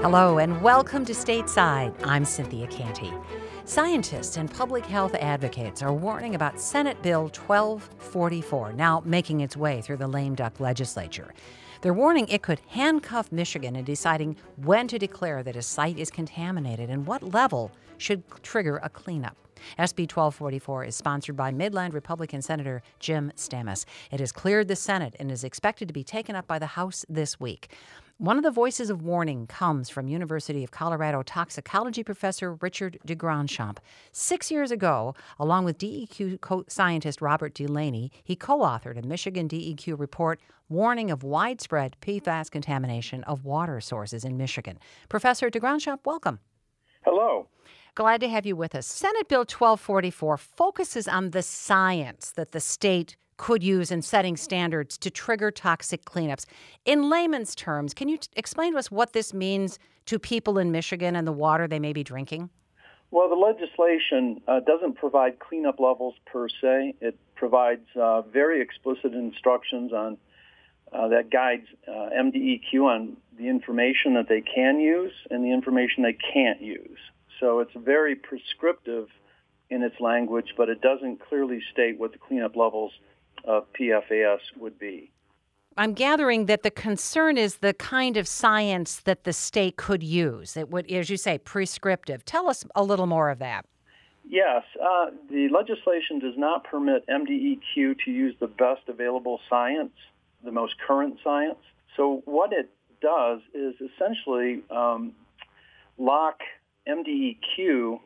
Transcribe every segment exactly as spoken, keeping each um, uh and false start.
Hello and welcome to Stateside. I'm Cynthia Canty. Scientists and public health advocates are warning about Senate Bill twelve forty-four, now making its way through the lame duck legislature. They're warning it could handcuff Michigan in deciding when to declare that a site is contaminated and what level should trigger a cleanup. S B twelve forty-four is sponsored by Midland Republican Senator Jim Stamis. It has cleared the Senate and is expected to be taken up by the House this week. One of the voices of warning comes from University of Colorado toxicology professor Richard DeGrandchamp. Six years ago, along with D E Q co- scientist Robert Delaney, he co-authored a Michigan D E Q report warning of widespread P FAS contamination of water sources in Michigan. Professor DeGrandchamp, welcome. Hello. Glad to have you with us. Senate Bill twelve forty-four focuses on the science that the state could use in setting standards to trigger toxic cleanups. In layman's terms, can you t- explain to us what this means to people in Michigan and the water they may be drinking? Well, the legislation uh, doesn't provide cleanup levels per se. It provides uh, very explicit instructions on uh, that guides uh, M D E Q on the information that they can use and the information they can't use. So it's very prescriptive in its language, but it doesn't clearly state what the cleanup levels of P F A S would be. I'm gathering that the concern is the kind of science that the state could use. It would, as you say, prescriptive. Tell us a little more of that. Yes, uh, the legislation does not permit M D E Q to use the best available science, the most current science. So what it does is essentially um, lock M D E Q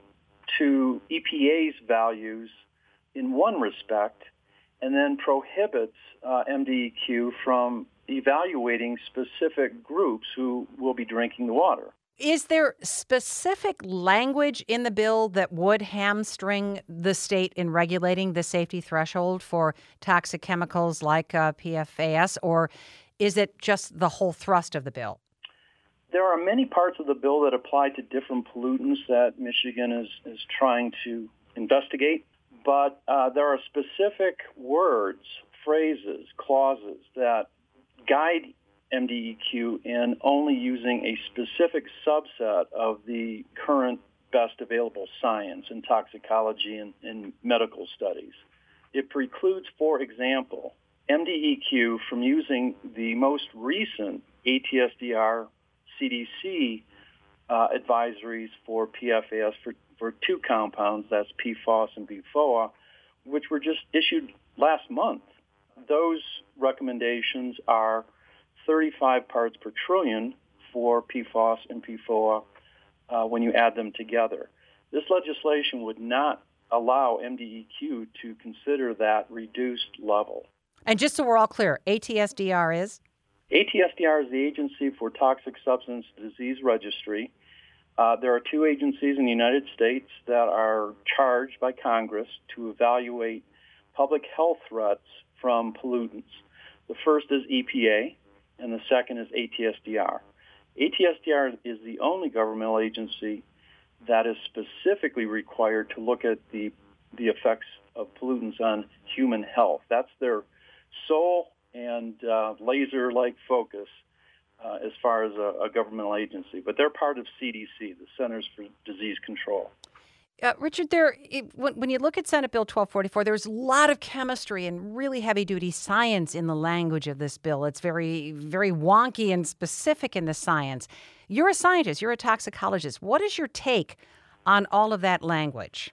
to E P A's values in one respect, and then prohibits uh, M D E Q from evaluating specific groups who will be drinking the water. Is there specific language in the bill that would hamstring the state in regulating the safety threshold for toxic chemicals like uh, P F A S, or is it just the whole thrust of the bill? There are many parts of the bill that apply to different pollutants that Michigan is, is trying to investigate. But uh, there are specific words, phrases, clauses that guide M D E Q in only using a specific subset of the current best available science in toxicology and, and medical studies. It precludes, for example, M D E Q from using the most recent A T S D R C D C uh, advisories for P F A S for for two compounds, that's P FOS and P FOA, which were just issued last month. Those recommendations are thirty-five parts per trillion for P FOS and P FOA uh, when you add them together. This legislation would not allow M D E Q to consider that reduced level. And just so we're all clear, A T S D R is? A T S D R is the Agency for Toxic Substance Disease Registry. Uh, there are two agencies in the United States that are charged by Congress to evaluate public health threats from pollutants. The first is E P A, and the second is A T S D R. A T S D R is the only governmental agency that is specifically required to look at the, the effects of pollutants on human health. That's their sole and uh, laser-like focus Uh, as far as a, a governmental agency, but they're part of C D C, the Centers for Disease Control. Uh, Richard, there, it, when, when you look at Senate Bill twelve forty-four, there's a lot of chemistry and really heavy-duty science in the language of this bill. It's very, very wonky and specific in the science. You're a scientist. You're a toxicologist. What is your take on all of that language?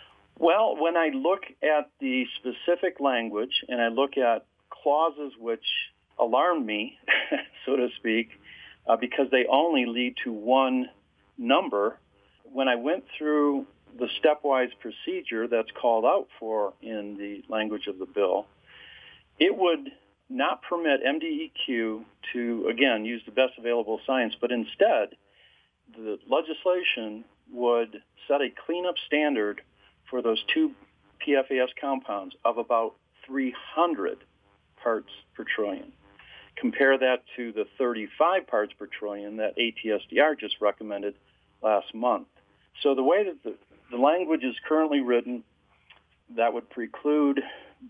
Well, when I look at the specific language and I look at clauses which alarmed me, so to speak, uh, because they only lead to one number. When I went through the stepwise procedure that's called out for in the language of the bill, it would not permit M D E Q to, again, use the best available science, but instead the legislation would set a cleanup standard for those two P F A S compounds of about three hundred parts per trillion. Compare that to the thirty-five parts per trillion that A T S D R just recommended last month. So the way that the, the language is currently written, that would preclude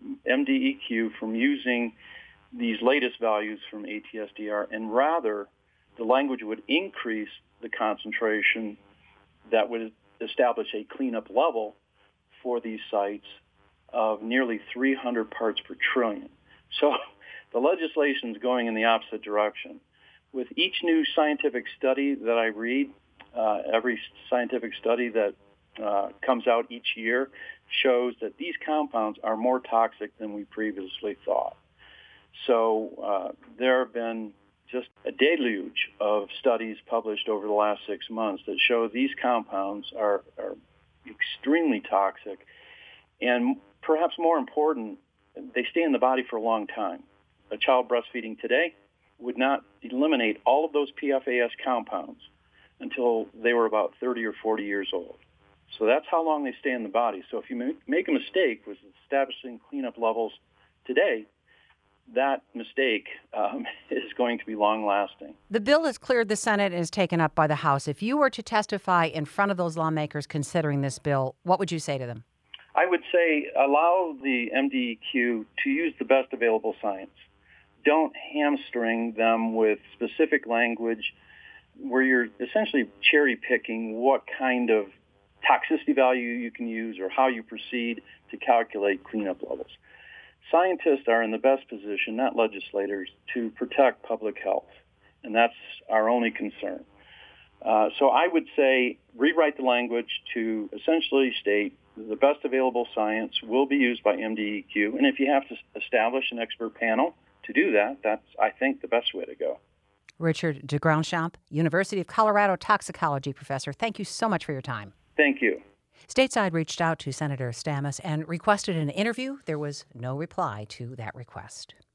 M D E Q from using these latest values from A T S D R, and rather the language would increase the concentration that would establish a cleanup level for these sites of nearly three hundred parts per trillion. So the legislation is going in the opposite direction. With each new scientific study that I read, uh, every scientific study that uh, comes out each year shows that these compounds are more toxic than we previously thought. So uh, there have been just a deluge of studies published over the last six months that show these compounds are, are extremely toxic, and perhaps more important, they stay in the body for a long time. A child breastfeeding today would not eliminate all of those P F A S compounds until they were about thirty or forty years old. So that's how long they stay in the body. So if you make a mistake with establishing cleanup levels today, that mistake um, is going to be long-lasting. The bill has cleared the Senate and is taken up by the House. If you were to testify in front of those lawmakers considering this bill, what would you say to them? I would say allow the M D E Q to use the best available science. Don't hamstring them with specific language where you're essentially cherry-picking what kind of toxicity value you can use or how you proceed to calculate cleanup levels. Scientists are in the best position, not legislators, to protect public health, and that's our only concern. Uh, so I would say rewrite the language to essentially state the best available science will be used by M D E Q, and if you have to establish an expert panel to do that, that's, I think, the best way to go. Richard DeGroundchamp, University of Colorado toxicology professor, thank you so much for your time. Thank you. Stateside reached out to Senator Stamis and requested an interview. There was no reply to that request.